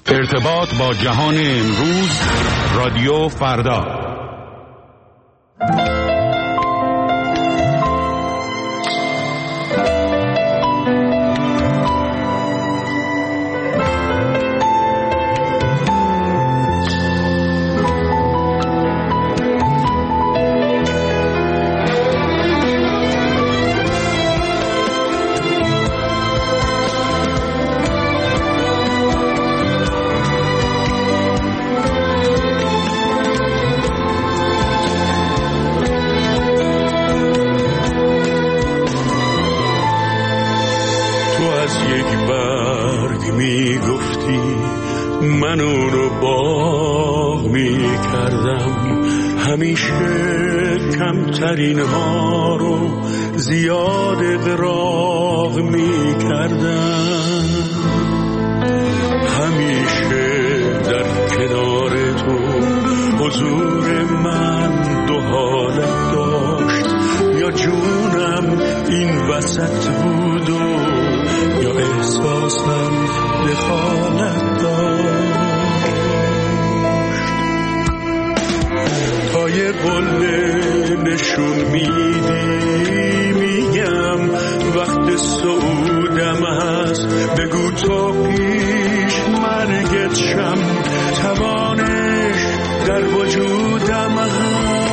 ارتباط با جهان امروز، رادیو فردا. کمترین ها رو زیاد اغراق می کردم، همیشه در کنار تو حضور من دو حالت داشت، یا جونم این وسط بود و یا احساسم دخالت داشت. تا یه قله نشون میدی میگم وقت صعودم هست، بگو تا پیش مرگت شم، توانش در وجودم هست.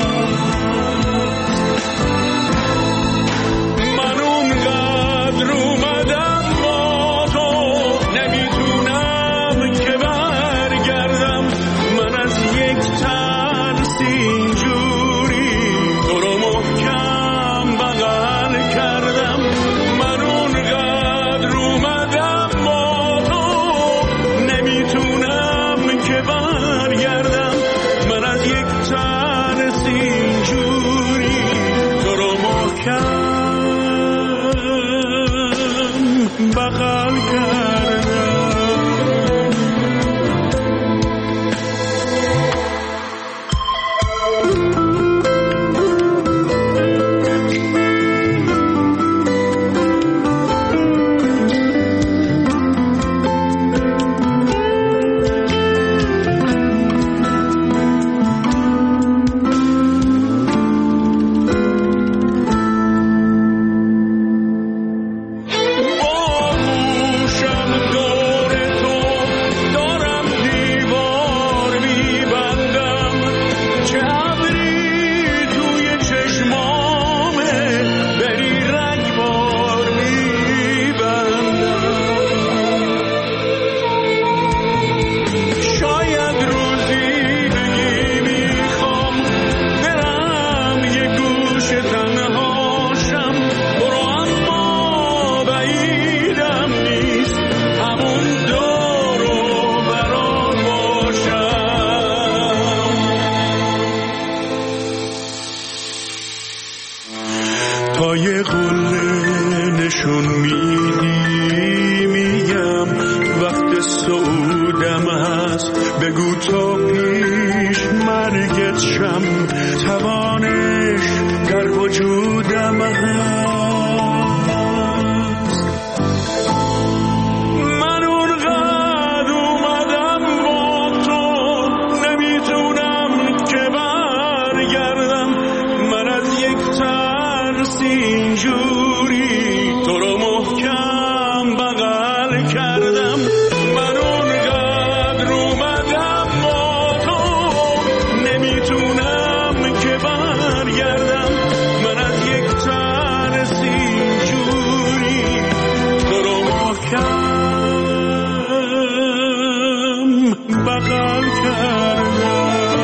من اونقدر اومدم با تو نمیتونم که برگردم، من از یک ترس اینجوری تو رو محکم بغل کردم. من اونقدر اومدم با تو نمیتونم که برگردم، من از یک ترس اینجوری تو رو محکم بغل کردم. تا یه قله نشون میدی میگم وقت صعودم هست، بگو تا پیش مرگت شم، توانش در وجودم هست. من اونقدر اومدم با تو نمیتونم که برگردم، من از یک ترس اینجوری تو رو محکم بغل کردم. من اونقدر اومدم با تو نمیتونم که برگردم، من از یک ترس اینجوری تو رو محکم بغل کردم.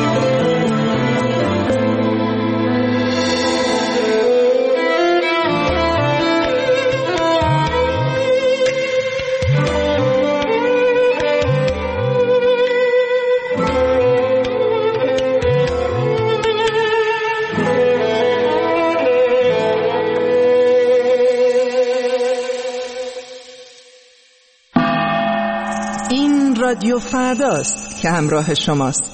رادیو فرداست که همراه شماست.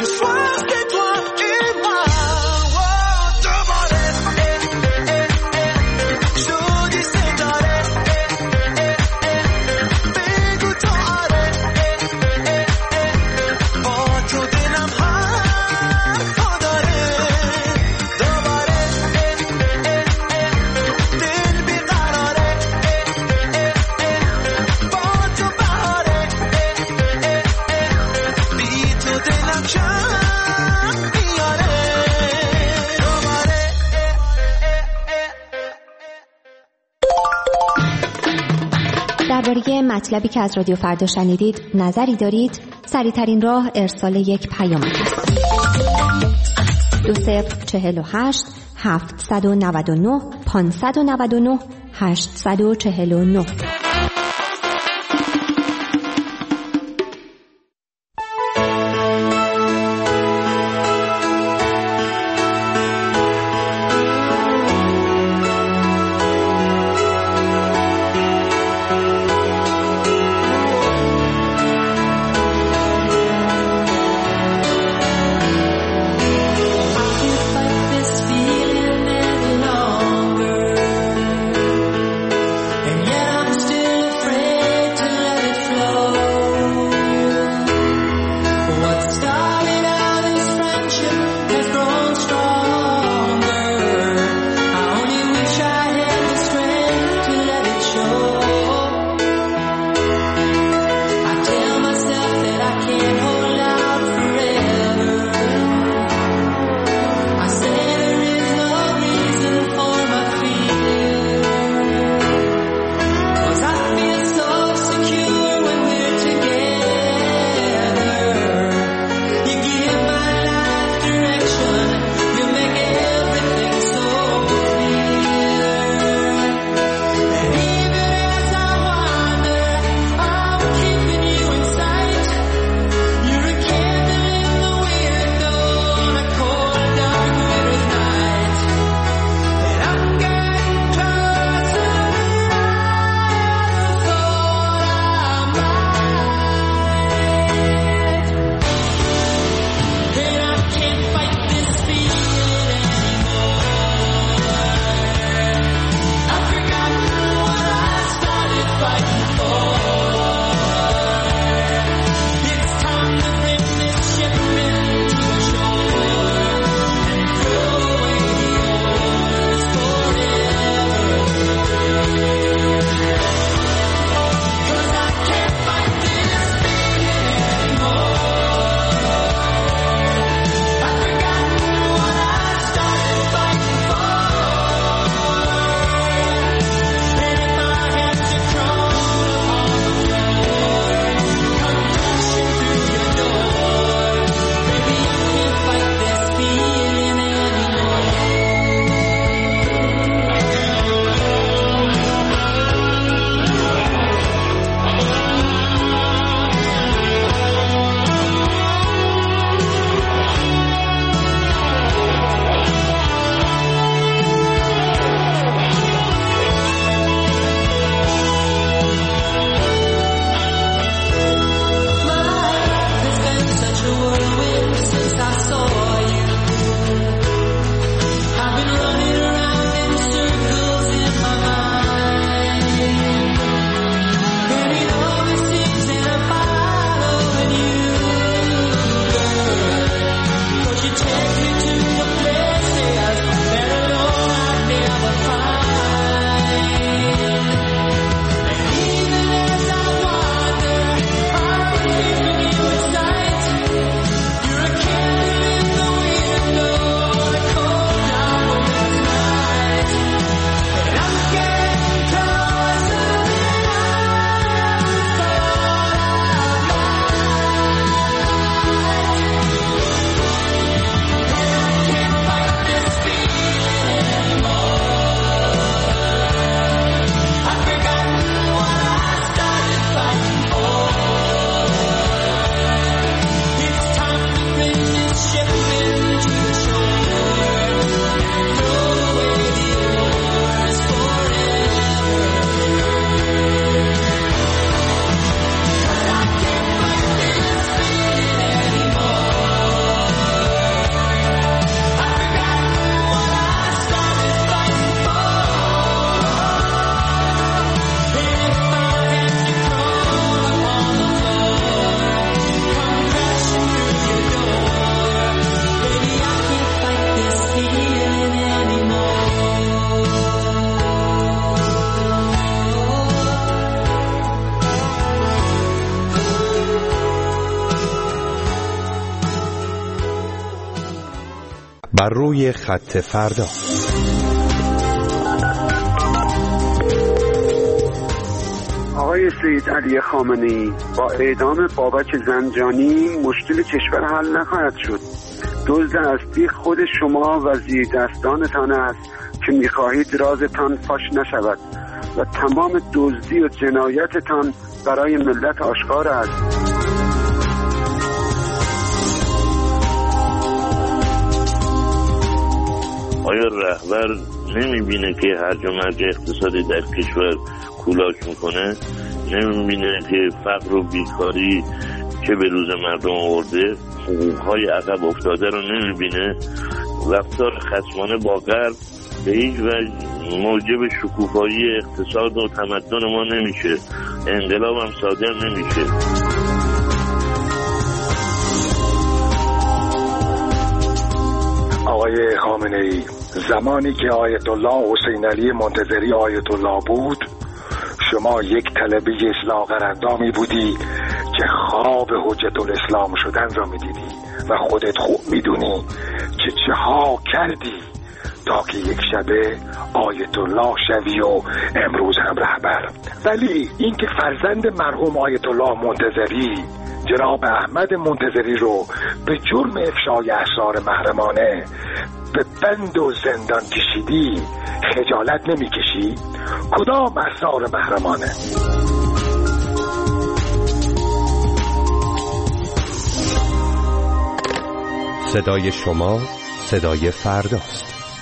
درباره مطلبی که از رادیو فردا شنیدید نظری دارید؟ سریع‌ترین راه ارسال یک پیام است. 2048 799 599 849. I'm still بر روی خط فردا. آقای سید علی خامنه‌ای، با اعدام بابک زنجانی مشکل کشور حل نخواهد شد. دزد اصلی خود شما و زیردستانتان است که می‌خواهید رازتان فاش نشود و تمام دزدی و جنایتتان برای ملت آشکار است. آیا رهبر نمیبینه که هرج و مرج اقتصادی در کشور کولاش میکنه؟ نمیبینه که فقر و بیکاری که به روز مردم آورده؟ حقوقهای عقب افتاده رو نمیبینه؟ رفتار خصمانه با غرب به هیچ وجه موجب شکوفایی اقتصاد و تمدن ما نمیشه. انقلاب هم صادر نمیشه. آقای خامنه‌ای، زمانی که آیت الله حسین علی منتظری آیت الله بود، شما یک طلبه اصلاح قراردامی بودی که خواب حجت الاسلام شدن را میدیدی و خودت خوب میدونی که چه ها کردی تا که یک شبه آیت الله شوی و امروز هم رهبر. ولی اینکه فرزند مرحوم آیت الله منتظری جناب احمد منتظری رو به جرم افشای اسرار محرمانه به بند و زندان کشیدی، خجالت نمیکشی؟ کدام اسرار محرمانه؟ صدای شما صدای فرداست.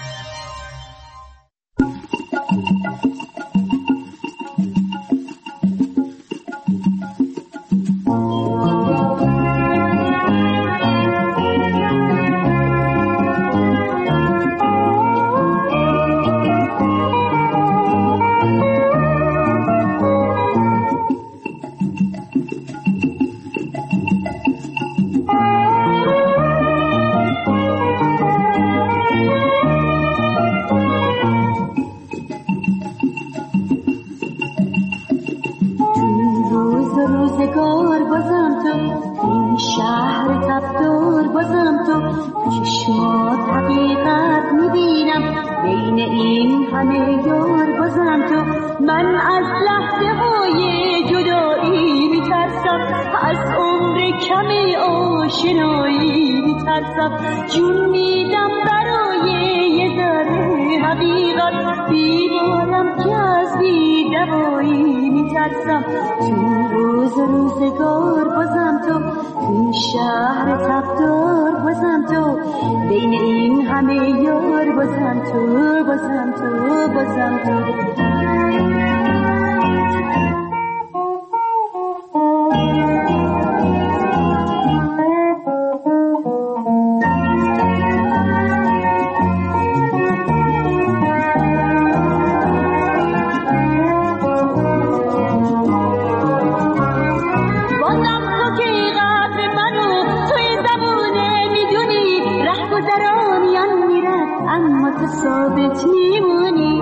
جون میدم برای یه ذره حقیقت، بیمارم که از بی‌دوایی میترسم. تو روزگار بازم تو، تو شهر تبدار بازم تو، بین این همه یار بازم تو، بازم تو، بازم تو. ثابت میمونی،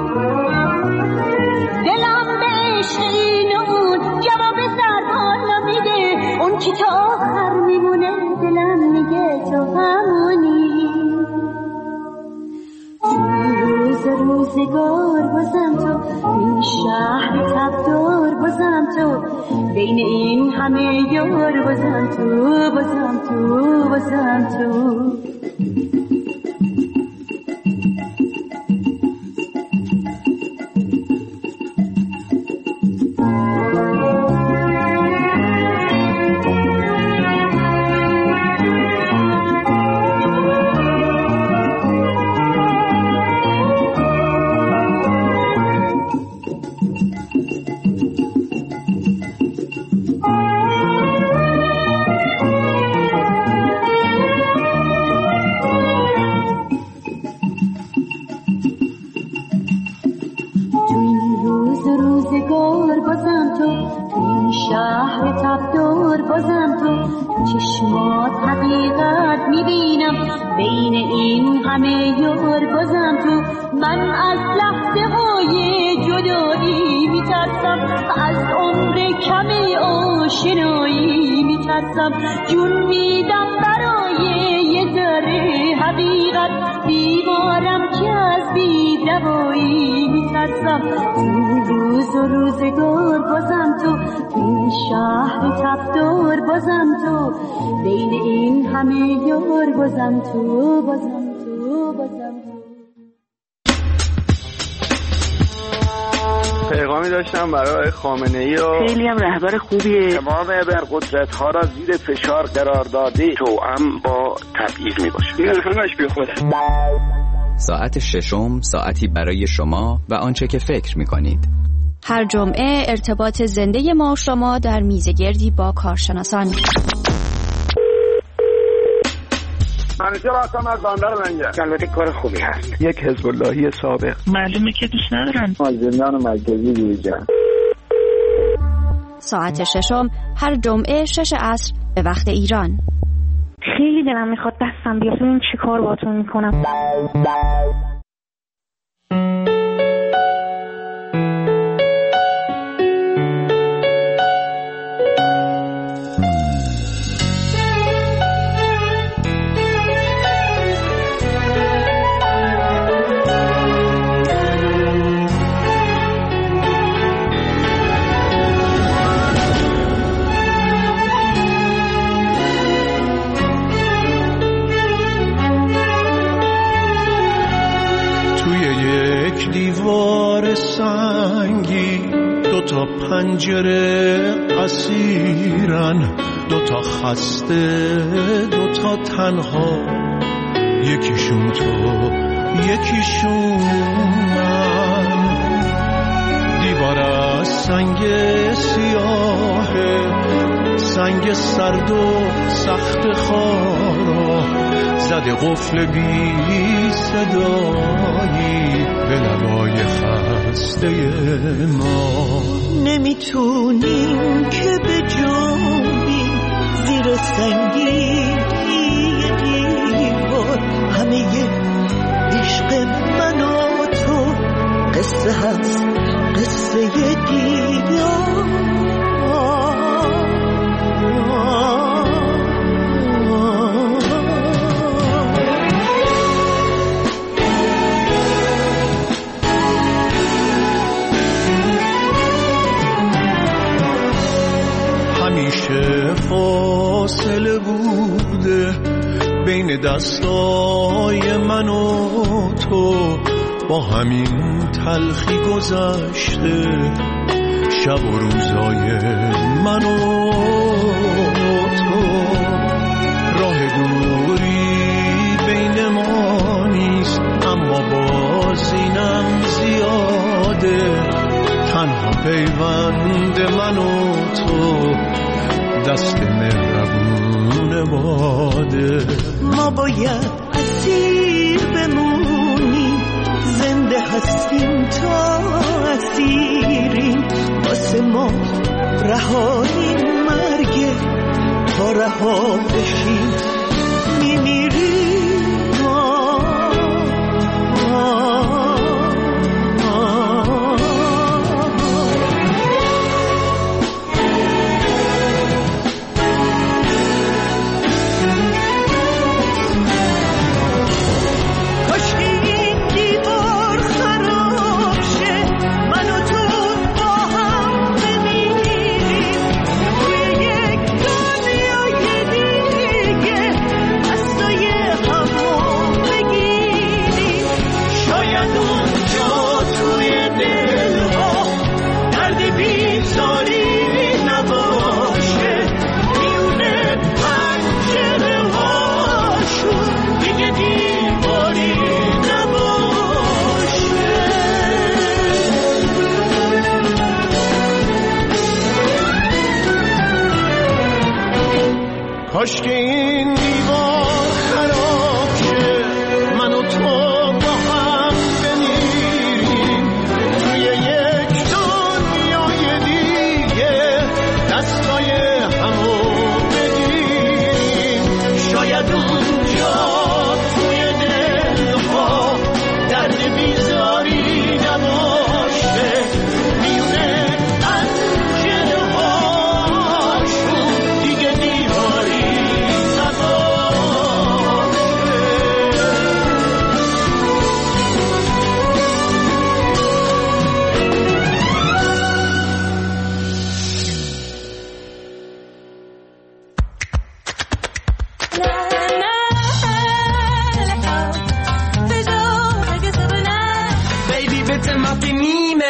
دلم به عشق این و اون جواب سرحال میده، اون که تا آخر میمونه دلم میگه تو همونی. روزگار بازم تو، این شهر تبدار بازم تو، بین این همه یار بازم تو، بازم تو، بازم تو. جون میدم برای یه ذره حقیقت، ببر بیمارم که از بی دوایی میترسم این روز و روزگار بازم تو این شهر تبدار بازم تو بین این همه یار بازم تو بازم تو بازم تو. پیغامی داشتم برای خامنه‌ای و خیلی هم رهبر خوبیه. تمام ابرقدرت‌ها را زیر فشار قرار داده توأم با تبعیض میباشه. این همش بی خوده. ساعت ششم ساعتی برای شما و آنچه که فکر می‌کنید. هر جمعه ارتباط زنده ما و شما در میزگردی با کارشناسان. منیجر هستم از بندر منجر. البته کار خوبی هست. یک حزب اللهی سابق. معلومه که دوست ندارن. زندان مرکزی بیرجان. ساعت ششم هر جمعه 6 عصر به وقت ایران. خیلی دلم میخواد دستم بیاد ببینم چی کار باهاتون میکنم. دیوار سنگی دوتا پنجره اسیرن، دوتا خسته دوتا تنها، یکیشون تو یکیشون من. دیوار از سنگ سیاهه، سنگ سرد و سخت خارا، زده قفل بی صدایی به لبای خسته ما. نمیتونیم که به جنبیم زیر سنگی دیوار، همه عشق من و تو قصه هست، قصه دیدار. همیشه فاصله بوده بین دستای من و تو، با همین تلخی گذشته شب و روزای من و تو. راه دوری بین ما نیست اما باز اینم زیاده، تنها پیوند من و تو دست مهربون باده. ما باید اسیر بمونیم، زنده هستیم تا اسیریم، واسه ما رهایی مرگه تا رها بشیم میمیریم.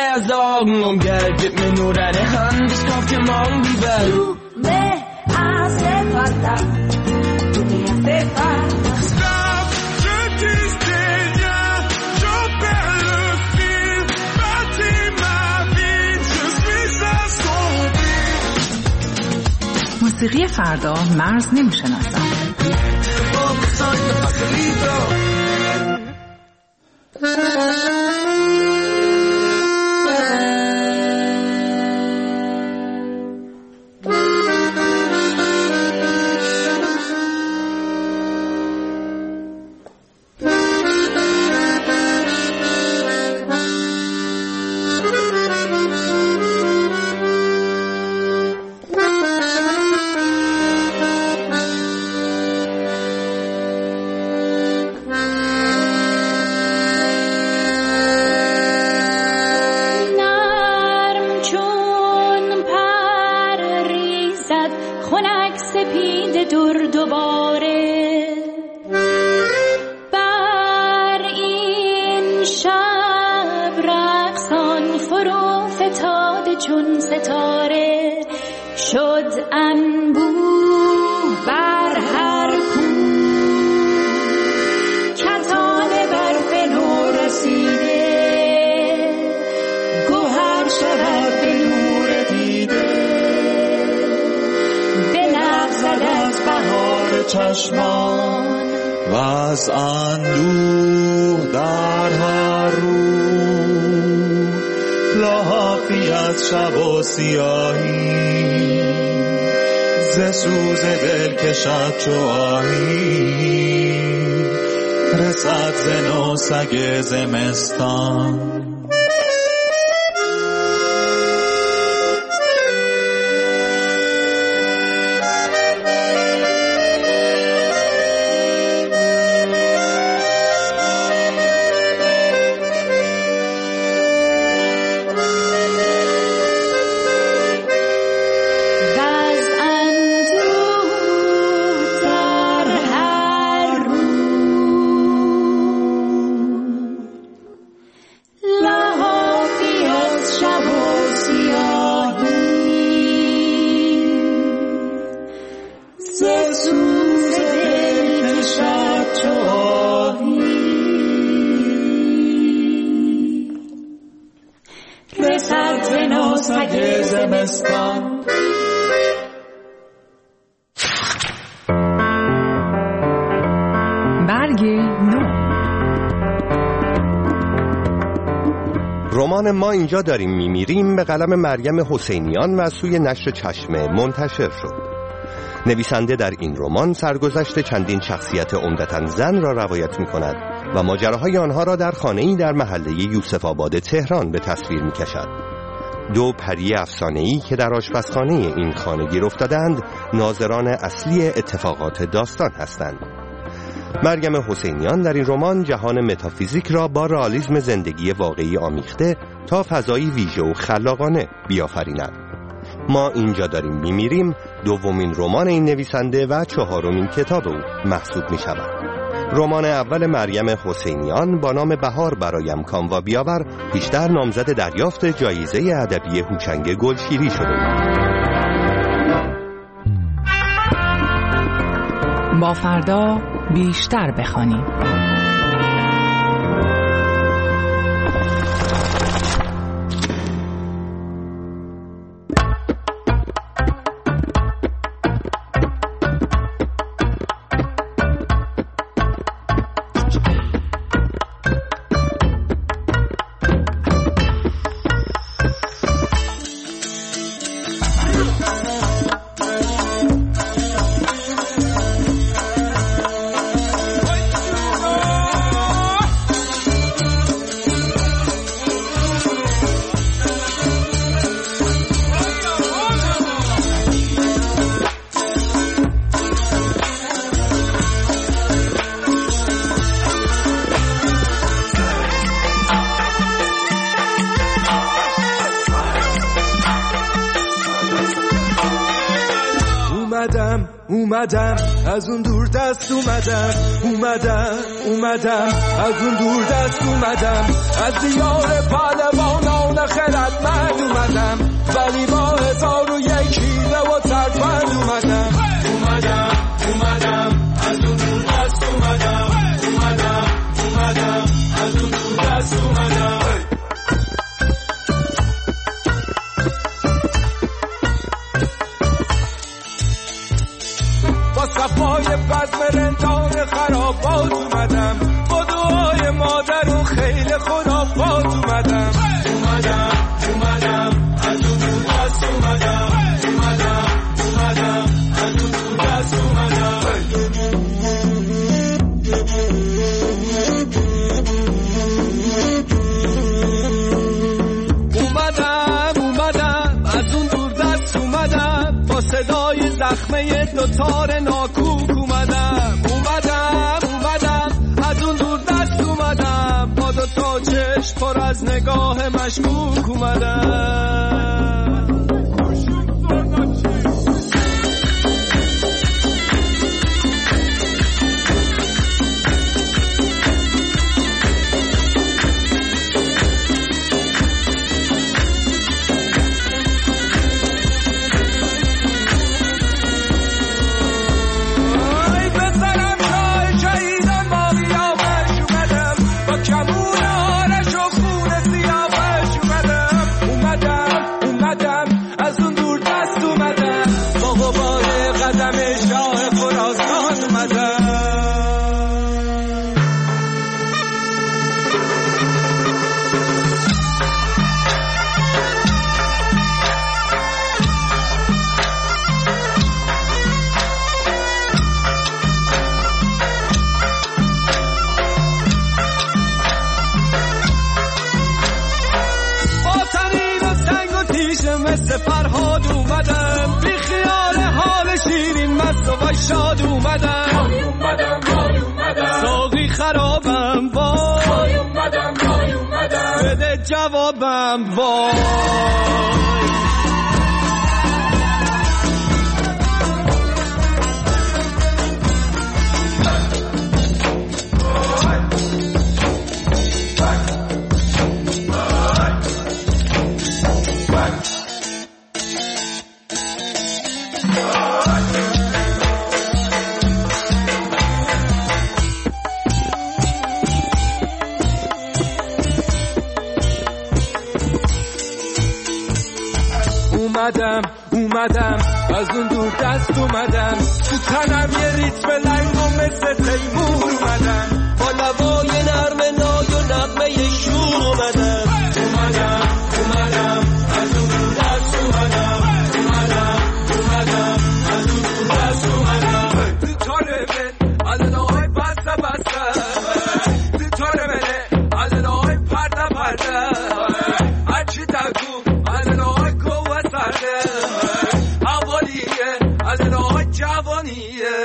as long om gelbet med några hand ska till mång vi väl du me hace falta tú me hace falta stop je t'istenia je perds le fil bâtis ma vie je suis assombri. موسیقی فردا مرز نمیشناسد. چون ستاره شد انبوه بر هر کو کتان برف نو رسیده گوهر شود به نور دیده بلغزد از بهار چشمان و از اندوه در هر رو لحافی از شب و سیاهی ز سوز دل کشد چو آهی رسد ز نو سگ زمستان. رمان ما اینجا داریم میمیریم به قلم مریم حسینیان و از سوی نشر چشمه منتشر شد. نویسنده در این رمان سرگذشت چندین شخصیت عمدتاً زن را روایت می کند و ماجراهای آنها را در خانه‌ای در محله یوسف آباد تهران به تصویر می کشد. دو پری افسانه‌ای که در آشپزخانه این خانه گیر افتادند ناظران اصلی اتفاقات داستان هستند. مریم حسینیان در این رمان جهان متافیزیک را با رئالیسم زندگی واقعی آمیخته تا فضایی ویژه و خلاقانه بیافریند. ما اینجا داریم میمیریم دومین رمان این نویسنده و چهارمین کتاب او محسوب می شود. رمان اول مریم حسینیان با نام بهار برایم کاموا بیاور پیشتر نامزد دریافت جایزه ادبی هوچنگ گلشیری شده. با فردا بیشتر بخوانیم. اومدم از اون دور دست اومدم از اون دور دست اومدم از دیار پهلوانان خردمند اومدم، ولی با 1001 حیله و ترفند اومدم. از اون دور دست اومدم، از اون دور دست اومدم. با صفای بزم رندان خرابات اومدم، با دعای مادر و خیل خرافات اومدم. از اون دور دست اومدم، از اون دور دست اومدم. از اون دور دست اومدم، با صدای زخمه دوتار ناکوک اومدم. از اون دور دست اومدم، با دوتا چشم پر از نگاه مشکوک اومدم. فرهاد اومدم، بی خیال حال شیرین مست و شاد اومدم. ساقی خرابم وای، بده جوابم وای. اومدم از اون دور دست اومدم، تو تنم یه ریتم لنگ و مثل تیمور اومدم، با لبای نرم نای و نغمه شور اومدم. از اون دور دست اومدم، از اون دور دست اومدم. تو تاره من علنای بسته تو تاره منه علنای پرده هرچی تگو علنای قوه سرده اولیه علنای جوانیه.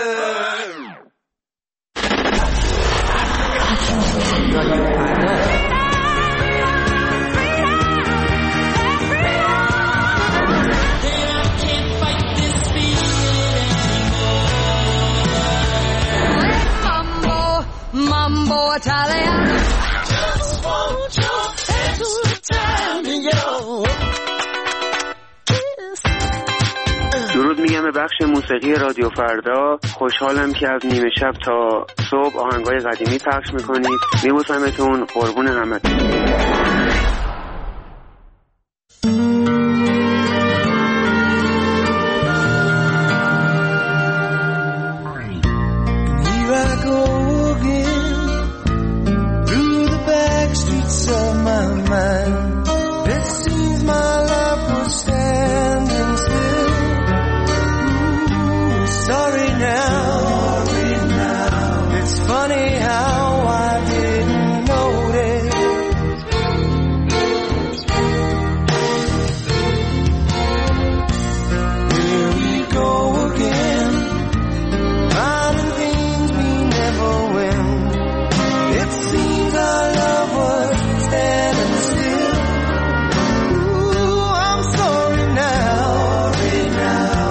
Mambo Italian. Just want your extra time, yo. درود میگم به بخش موسیقی رادیو فردا. خوشحالم که از نیمه شب تا صبح آهنگای قدیمی پخش میکنید. میبوسمتون، قربون همتون.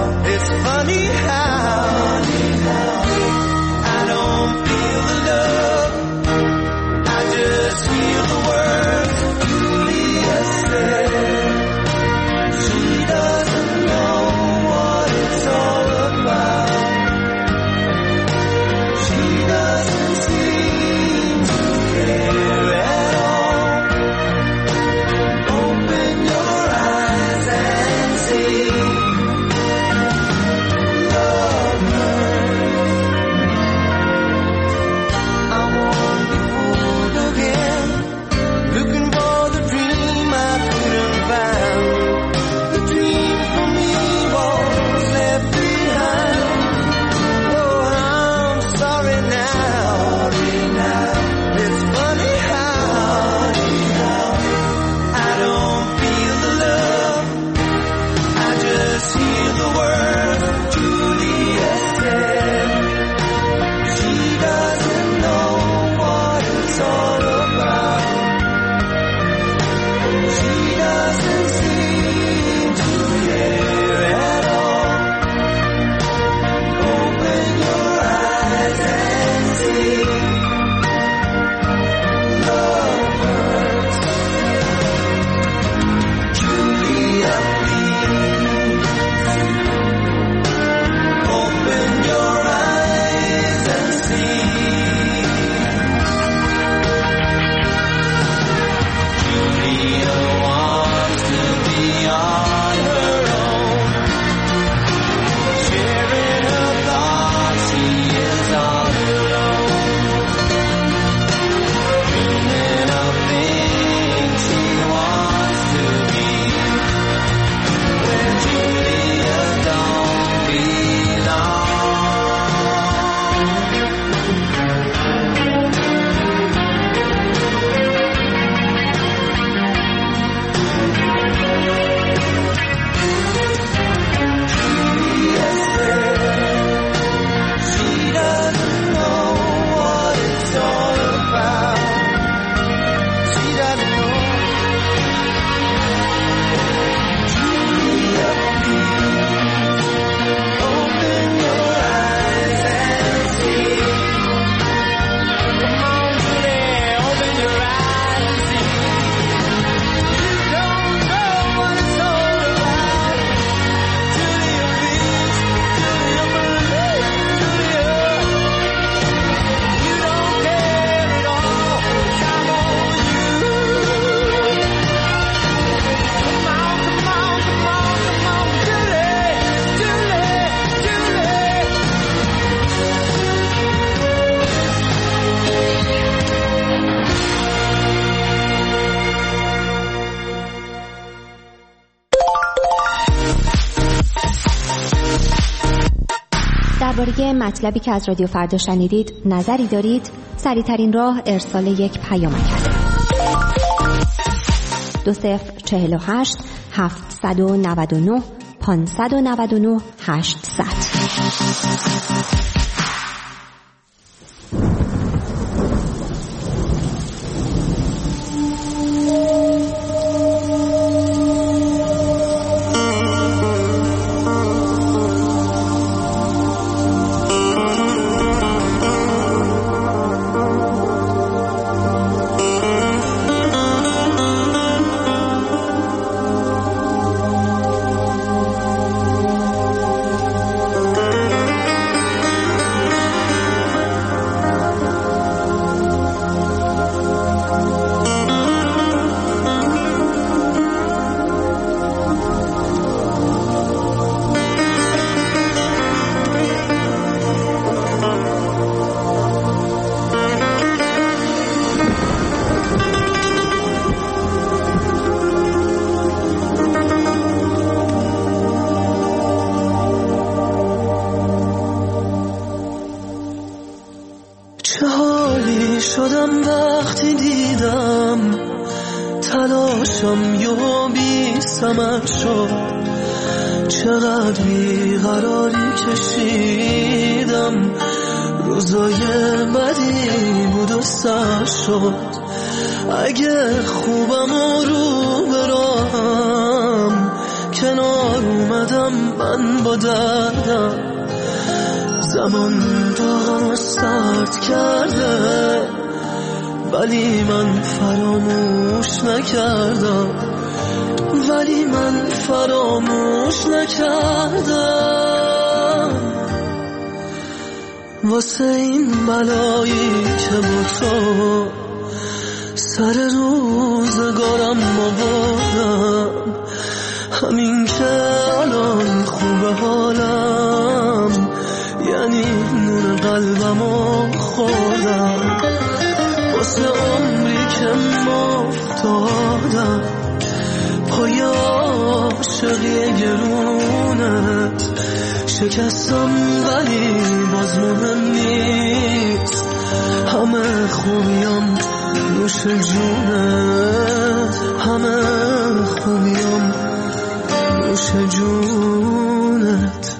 Funny how I don't feel the love درباره مطلبی که از رادیو فردا شنیدید نظری دارید؟ سریع‌ترین راه ارسال یک پیامک است. 2048 799 599 800. چقدر بیقراری کشیدم، روزای بدی بود و سر شد. اگه خوبم و رو برام کنار اومدم من با دردم، زمان داغم سرد کرده ولی من فراموش نکردم، ولی من فراموش نکردم. واسه این بلایی که با تو سر روزگارم آوردم، همین که الان خوبه حالم، یعنی نون قلبمو خوردم. واسه عمری که مفتادم پای عاشقی گرونت شکستم، ولی باز مهم نیست، همه خوبیم نوش جونت، همه خوبیم نوش جونت.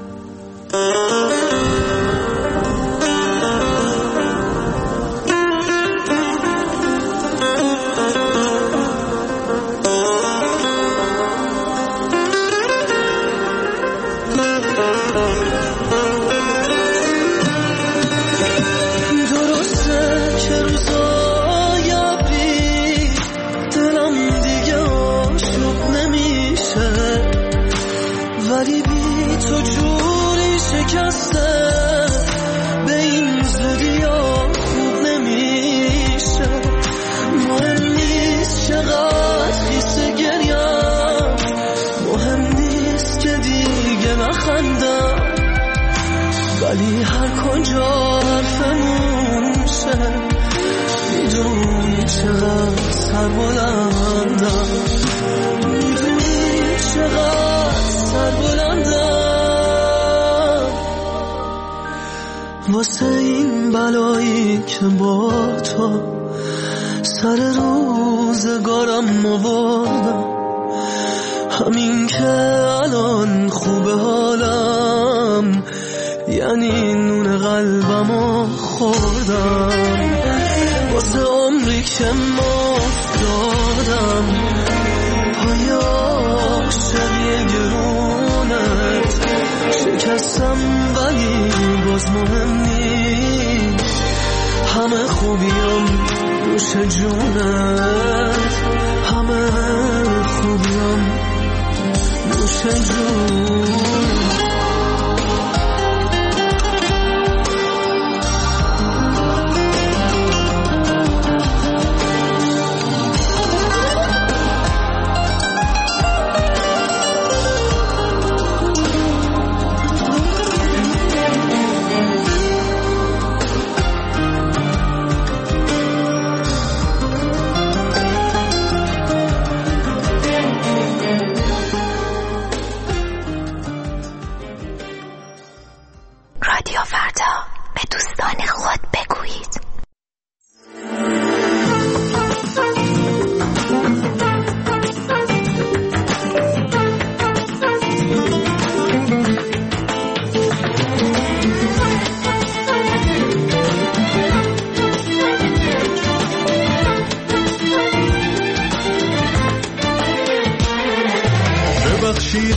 به این زودی ها خوب نمیشه، مهم نیست چقدر خیسه گریم، مهم نیست که دیگه نخندم، ولی هر کجا حرفمون شه میدونی چقدر سر بلندم، میدونی چقدر سر بلندم. واسه این بلایی که با تو سر روزگارم آوردم، همین که الان خوبه حالم، یعنی نون قلبمو خوردم. واسه عمری که مفتادم پای عاشقی گرونت شکستم، ولی باز مهم نیست، همه خوبیم نوش جونت، همه خوبیم نوش جونت.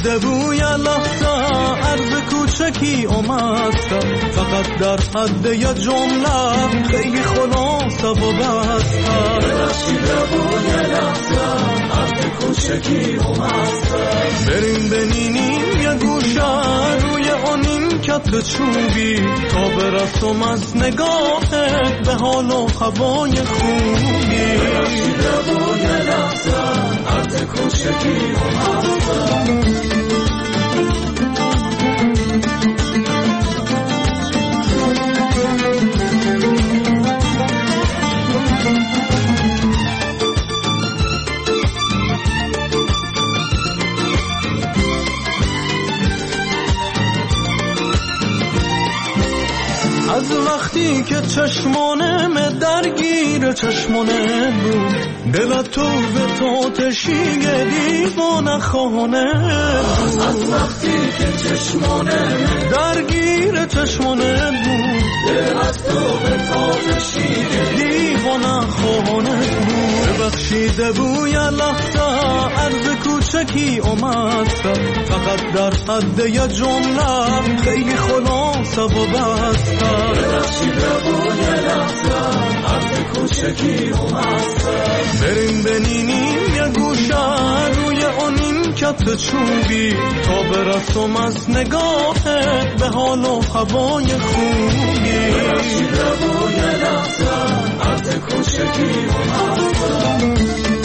بخشیده بوی لحظه عرض کوچکی اومدم، فقط در حد یه جمله خیلی خلاصه و بستم. بخشیده بوی لحظه عرض کوچکی اومدم، بریم بنینیم یه گوشه روی آنین کتر چوبی، تا برسم از نگاهت به حال و هوای خوبی. بخشیده بوی لحظه عرض کوچکی اومدم. از وقتی که چشمانم درگیر چشمانه بود، دل تو به تو تشیگه دیوانه خانه بود. از وقتی که چشمانم درگیر چشمانه بود، دل تو به تو تشیگه دیوانه خانه بود. ببخشیده بوی لحظه عرض کوچکی اومدم، فقط در حد یه جمله خیلی خلاصه و بستم. ببخشیده بوی لحظه عرض کوچکی اومدم، بریم بنینیم یه گوشه روی آنین کتر چوبی، تا برسم از نگاهت به حال و هوای خوبی. ببخشیده بوی لحظه عرض کوچکی اومدم.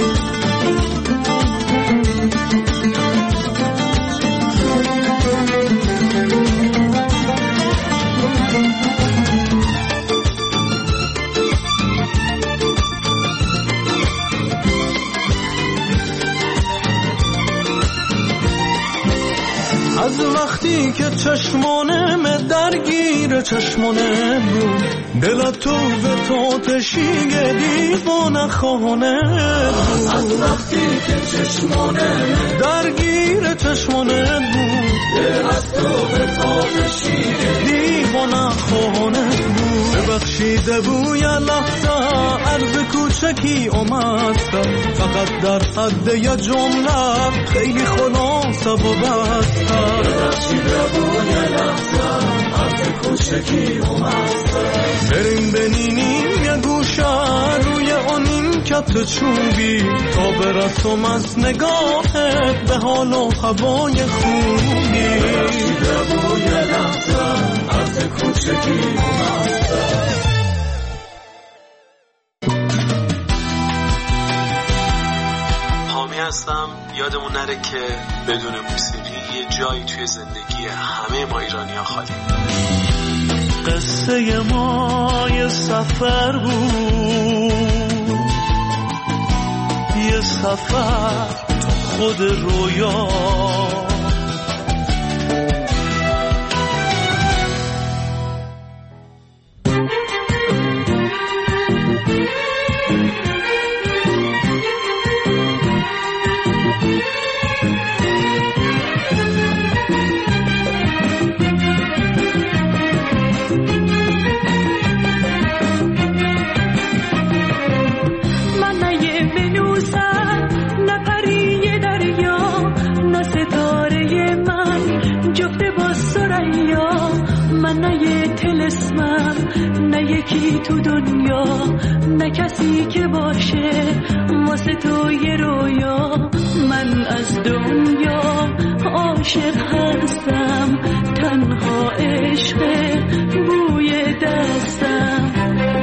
از وقتی که چشمانم درگیر چشمانه بود، دل تو به تو تشیگه دیوانه خانه بود. از وقتی که چشمانم درگیر چشمانه بود، دل تو به تو تشیگه دیوانه خانه بود. ببخشیده بوی لحظه عرض کوچکی اومدم، فقط در حد یه جمله خیلی خلاصه و بستم. ببخشیده بوی لحظه عرض کوچکی اومدم، بریم بنینیم یه گوشه روی آنین کتر چوبی، تا برسم از نگاهت به حال و هوای خوبی. ببخشیده بوی لحظه عرض کوچکی اومدم. حامی هستم. یادمون نره که بدون موسیقی یه جایی توی زندگی همه ما ایرانی‌ها خالی. قصه ما یه سفر بود، یه سفر خود رویا، نه یکی تو دنیا، نه کسی که باشه واسه تو یه رویا. من از دنیا عاشق هستم، تنها عشق بوی دستم.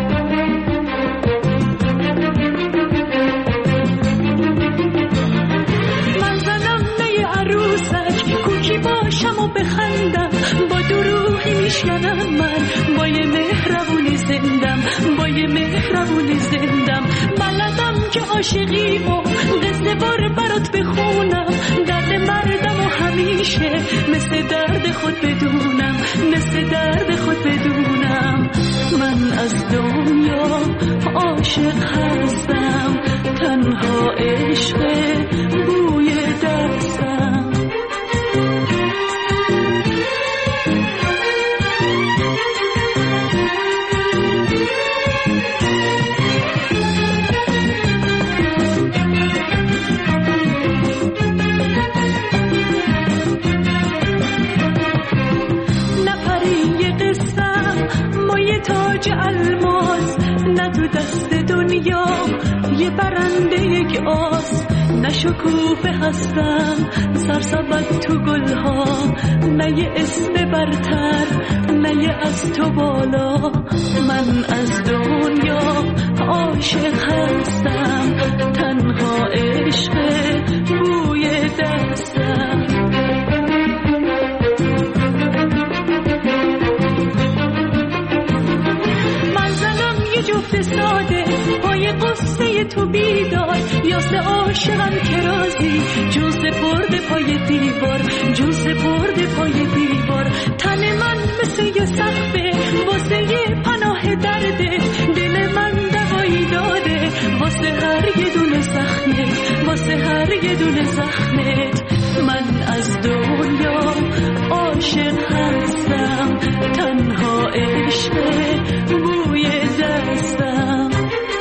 من زنم نه عروسک، کوکی باشم و بخندم، با دروحی میشکنم من، با یه مهربونی زندم، با یه مهربونی زندم. بلدم که عاشقی و قصه بار برات بخونم، درد مردم و همیشه مثل درد خود بدونم، مثل درد خود بدونم. من از دنیا عاشق هستم، تنها عشق بوی دستم. تاج الماس، نه تو دست دنیا یه برنده یک آس. نه شکوفه هستم سرسبد تو گلها، نه یه اسم برتر، نه یه از تو بالا. من از دنیا عاشق هستم، تنها عشق بوی دستم. من زنم یه جفت ساده پای قصه تو بیدار، یاس عاشقم که رازی جون سپرده پای دیوار، جون سپرده پای دیوار. تن من مثل یه سقفه واسه یه پناه درده، دل من دوایی داده واسه هر یه دونه زخمت، واسه هر یه دونه زخمت. من از دنیا عاشق هستم، تنها عشق بوی دستم.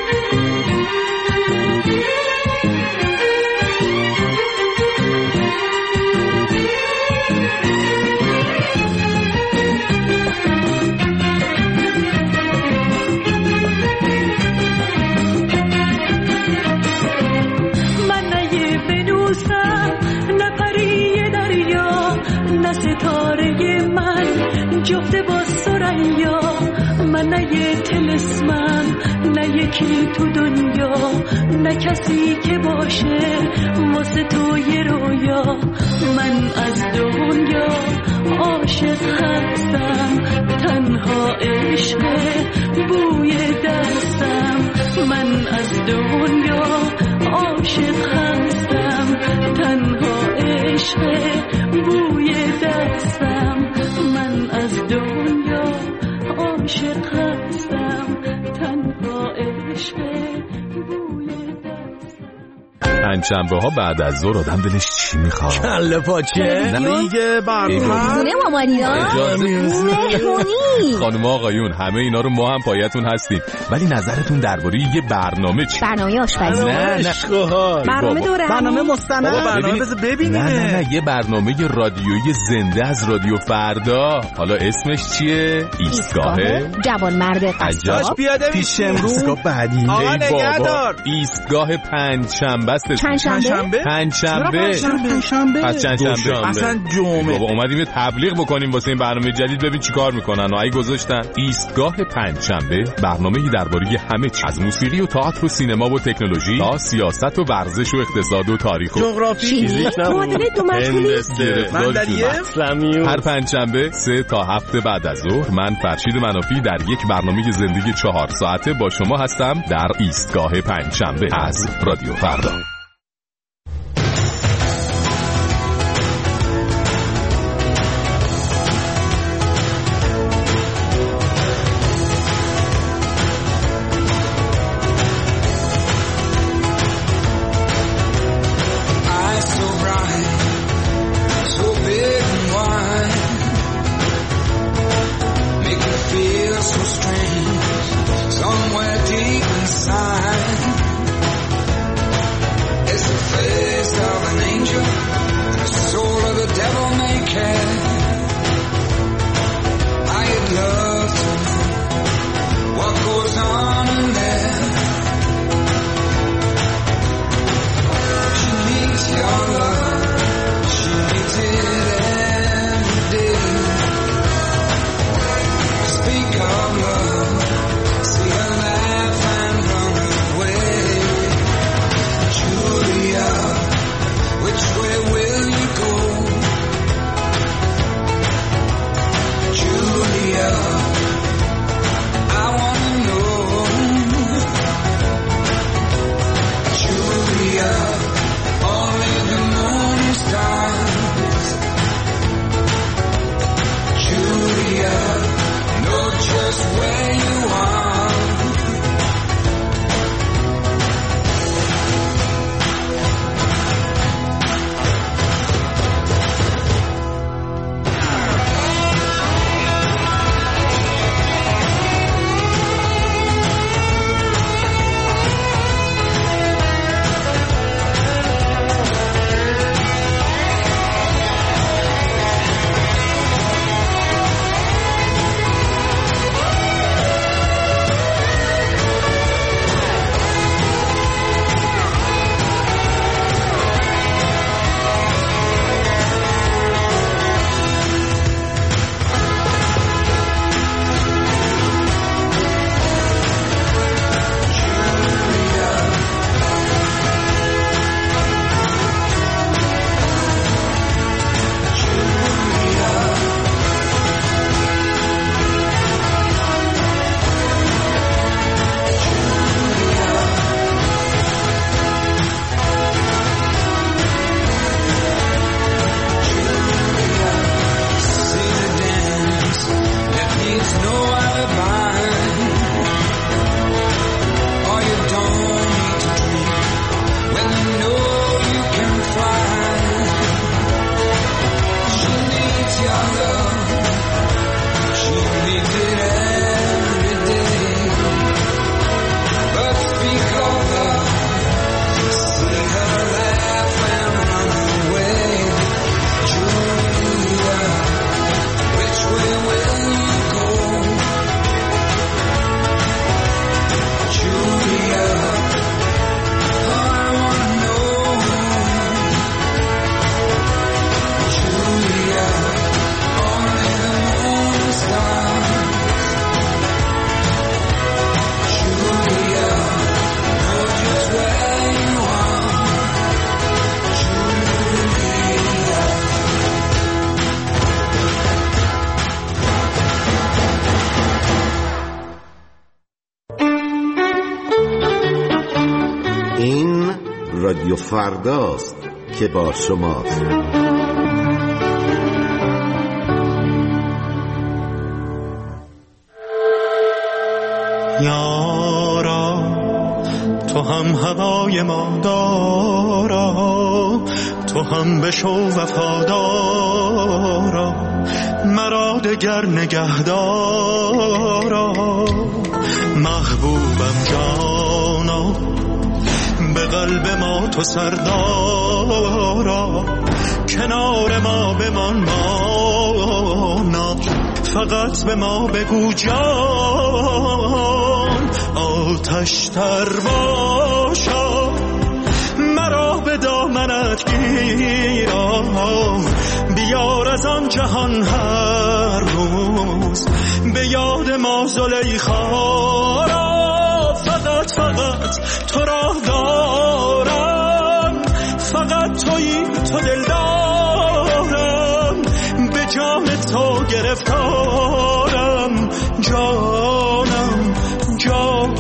نه ستاره من جفته با سریا، من نه یه تلسمم، نه یکی تو دنیا، نه کسی که باشه واسه تو یه رویا. من از دنیا عاشق هستم، تنها عشق بوی دستم. من از دنیا عاشق هستم، تنها عشق بوی دستم. من از دنیا عاشق هستم، تنها عشق بوی دستم. پنجشنبه ها بعد از ظهر آدم دلش چی میخواد؟ کله پاچه دیگه برنامه خونه مامانینا مهمونی. خانم آقایون همه اینا رو ما هم پایتون هستیم، ولی نظرتون درباره یه برنامه چی؟ برنامه آشپزی. نه برنامه دوره، برنامه مستند، برنامه بذار ببینیم. نه یه برنامه رادیویی زنده از رادیو فردا. حالا اسمش چیه؟ ایستگاه جوانمرد قصاب. پیاده پیش امروز ایستگاه بعدی. آقا نگهدار. ایستگاه پنجشنبه است. پنجشنبه اصلا جمعه. بابا اومدیم تبلیغ بکنیم واسه این برنامه جدید، ببین چیکار میکنن. آی گذاشتن ایستگاه پنجشنبه، برنامه‌ای درباره همه چیز، از موسیقی و تئاتر و سینما و تکنولوژی تا سیاست و ورزش و اقتصاد و تاریخ و جغرافی، معادله دو مشغولی، هر پنجشنبه 3 تا 7 بعد از ظهر من فرشید منافی در یک برنامه زندگی 4 ساعته با شما هستم در ایستگاه پنجشنبه از رادیو فردا. رادیو فرداست که با شماست. یارا تو هم هوای ما دارا، تو هم بشو وفادارا، مرا دگر نگهدارا. محبوبم جانا، به قلب ما تو سردارا، کنار ما بمان مانا، فقط به ما بگو جان آتش تر باشا، مرا به دامنت گیرا، بیار از آن جهان هر روز به یاد ما زلیخا را. فقط تو را دارم، فقط تویی تو دل دارم، به جان تو گرفتارم، جانم جان.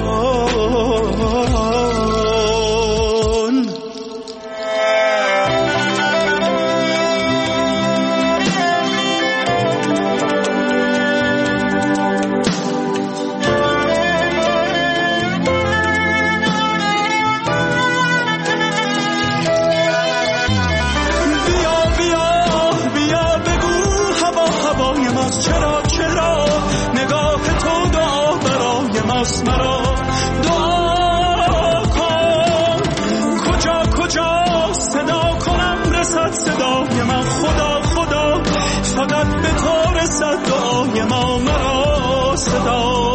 مرا دعا کن، کجا صدا کنم رسد صدای من، خدا فقط به تو رسد دعای ما، مرا صدا